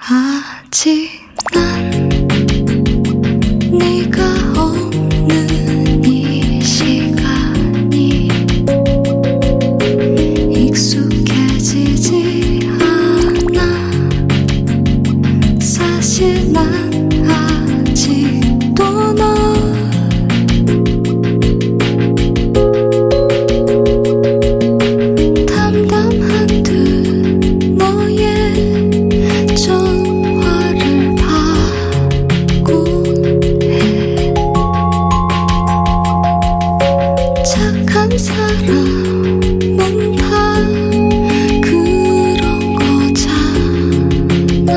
아직 난 네가 없는 이 시간이 익숙해지지 않아. 사실 난 아직도 너 담담한 듯 너의 전화를 받곤 해. 착한 사람은 다 그런 거잖아.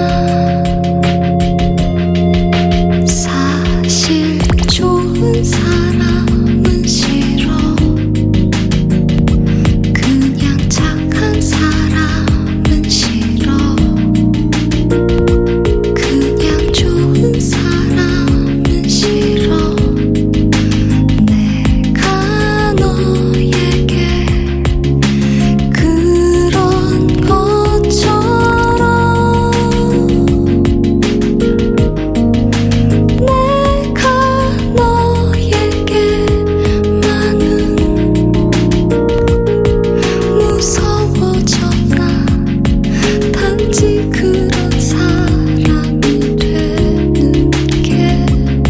사실 좋은 사람은 싫어. 그냥 착한 사람은 싫어. 그냥 좋은 사람은 싫어. 내가 너에게 그런 것처럼 내가 너에게 많은 무서워졌나. 단지 그런 사람이 되는 게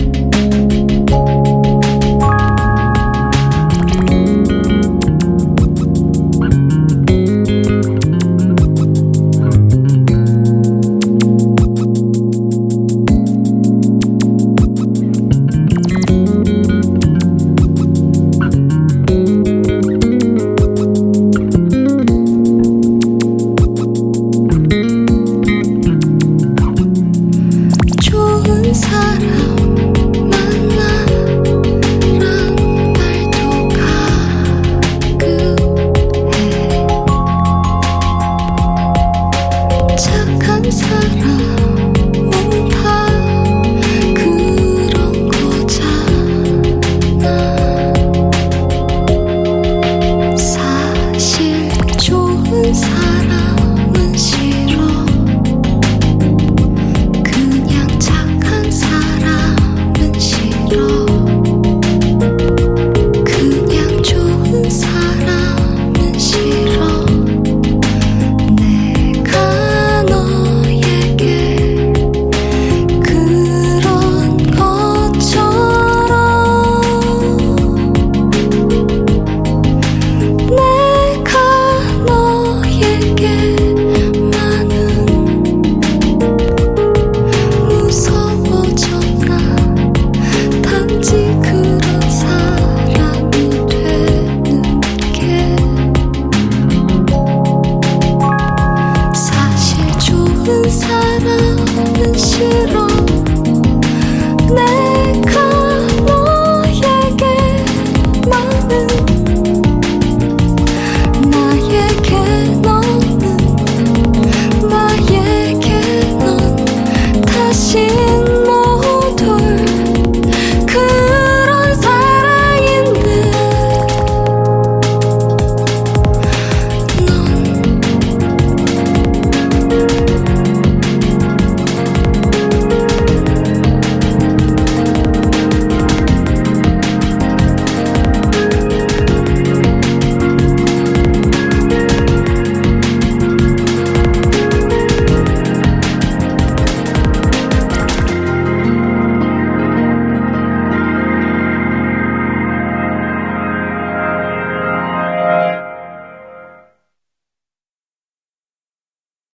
좋은 사람 만나란 말도 가끔 해. 착한 사람은 다 그런 거잖아. 사실 좋은 사람은 싫어. 그냥 착한 사람은 싫어. 그냥 좋은 사람은 싫어. 내가 너에게 그런 것처럼 내가 너에게 많은 무서워졌나. 단지 그런 사람이 되는 게 사실 좋은 사람은 싫어.